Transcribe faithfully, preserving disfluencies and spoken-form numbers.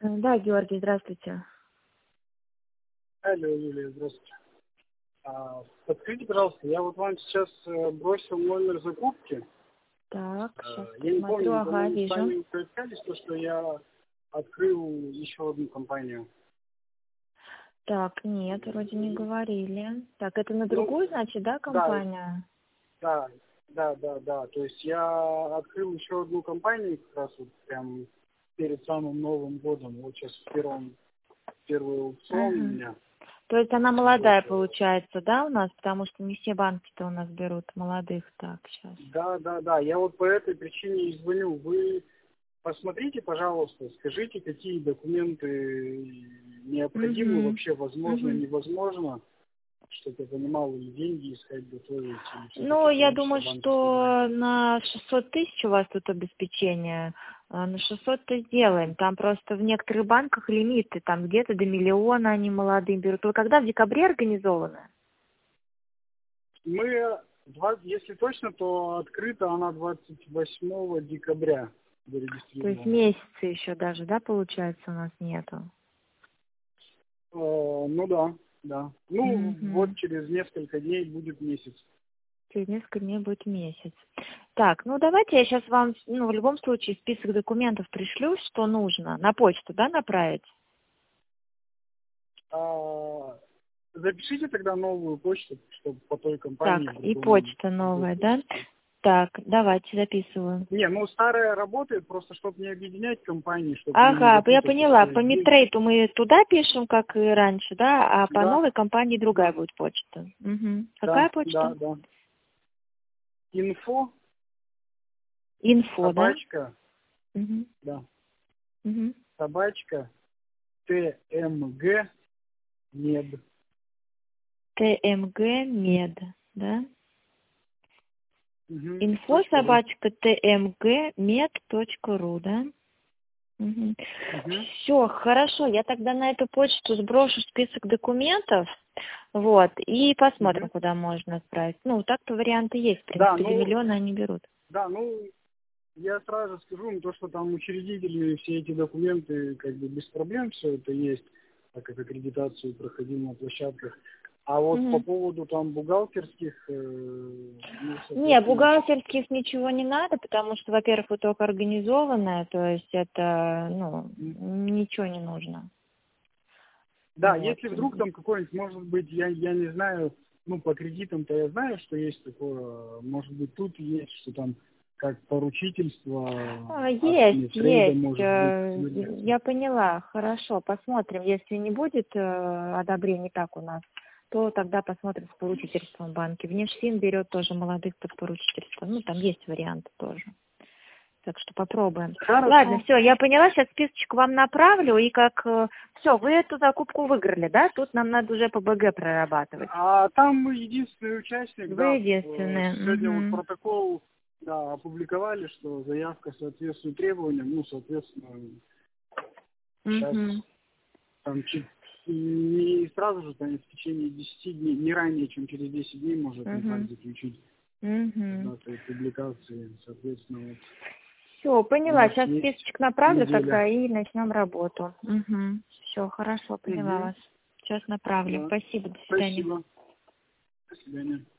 Э, Да, Георгий, здравствуйте. Алло, Юлия, здравствуйте. А, подскажите, пожалуйста, я вот вам сейчас э, бросил номер закупки. Так, сейчас Э, я не посмотрю. помню, Ага, по-моему, с вижу. вами поискались, то, что я открыл еще одну компанию. Так, нет, вроде не говорили. Так, это на Ну, другую, значит, да, да, компания? да, да, да, да. То есть я открыл еще одну компанию как раз вот прям перед самым Новым годом. Вот сейчас в первом, первый аукцион у Ага. меня То есть она идет. молодая получается, да, у нас? Потому что не все банки-то у нас берут молодых. Так, сейчас. Да, да, да. Я вот по этой причине и звоню. Вы посмотрите, пожалуйста, скажите, какие документы необходимы, Угу. вообще возможно, Угу. невозможно, чтобы я понимал, или деньги искать, готовить, или Ну, все-таки я получится думаю, банковской гарантии. что на шестьсот тысяч у вас тут обеспечение. А, На шестьсот-то сделаем. Там просто в некоторых банках лимиты, там где-то до миллиона они молодые берут. Вы когда в декабре организованы? Мы, два- если точно, то открыта она двадцать восьмого декабря То есть зарегистрирована. месяца еще даже, да, получается, у нас нету? Э, ну да, да. Ну, вот Угу. через несколько дней будет месяц. Через несколько дней будет месяц. Так, ну давайте я сейчас вам, ну, в любом случае список документов пришлю, что нужно. На почту, да, направить? А, запишите тогда новую почту, чтобы по той компании Так, в и другом, почта в другой новая, да? почте. Так, давайте записываю. Не, ну старая работает, просто чтобы не объединять компании, чтобы не, не Ага, я запутаться, поняла. что По здесь. Мидтрейту мы туда пишем, как и раньше, да, а по Да, новой компании другая да, будет почта. Угу. да, Какая почта? да, да. Инфо, Инфо, да? собачка, Угу. да, Угу. собачка, ТМГ, мед. ТМГ Мед, да? Угу, Инфо точка ру. собачка tmgmed.ru, да? Угу. Угу. Все, хорошо, я тогда на эту почту сброшу список документов, вот, и посмотрим, Угу. куда можно отправить. Ну, так-то варианты есть, в Да, принципе, до ну, миллиона они берут. да, ну, я сразу скажу, ну, то, что там учредительные все эти документы, как бы без проблем все это есть, так как аккредитацию проходил на площадках. А вот по Мгм. поводу там бухгалтерских, э, ну, Не, соответственно, бухгалтерских ничего не надо, потому что, во-первых, вы только организованная, то есть это, ну, м, ничего не нужно. да, Вот. если вдруг там какой-нибудь, может быть, я, я не знаю, ну, по кредитам-то я знаю, что есть такое, может быть, тут есть, что там как поручительство А, от есть, Мидтрейда, есть. может быть, э, выдается. Я поняла. Хорошо, посмотрим. Если не будет э, одобрений так у нас, то тогда посмотрим с поручительством в банке. Внешфин берет тоже молодых под поручительство. Ну, там есть варианты тоже. Так что попробуем. Ладно, Хорошо. все, я поняла, сейчас списочек вам направлю, и как... Все, вы эту закупку выиграли, да? Тут нам надо уже по БГ прорабатывать. А там мы единственный участник, Вы да, э, единственные. сегодня вот Угу. протокол, да, опубликовали, что заявка соответствует требованиям, ну, соответственно, сейчас Угу. там чуть не сразу же, там, в течение десяти дней, не ранее, чем через десять дней может контракт Угу. заключить с Угу. датой публикации, соответственно, вот Все, у поняла. нас Сейчас есть списочек направлю неделя. тогда и начнем работу. Угу. Все, хорошо, поняла Угу, вас. Сейчас направлю. да, Спасибо, до свидания. спасибо, до свидания.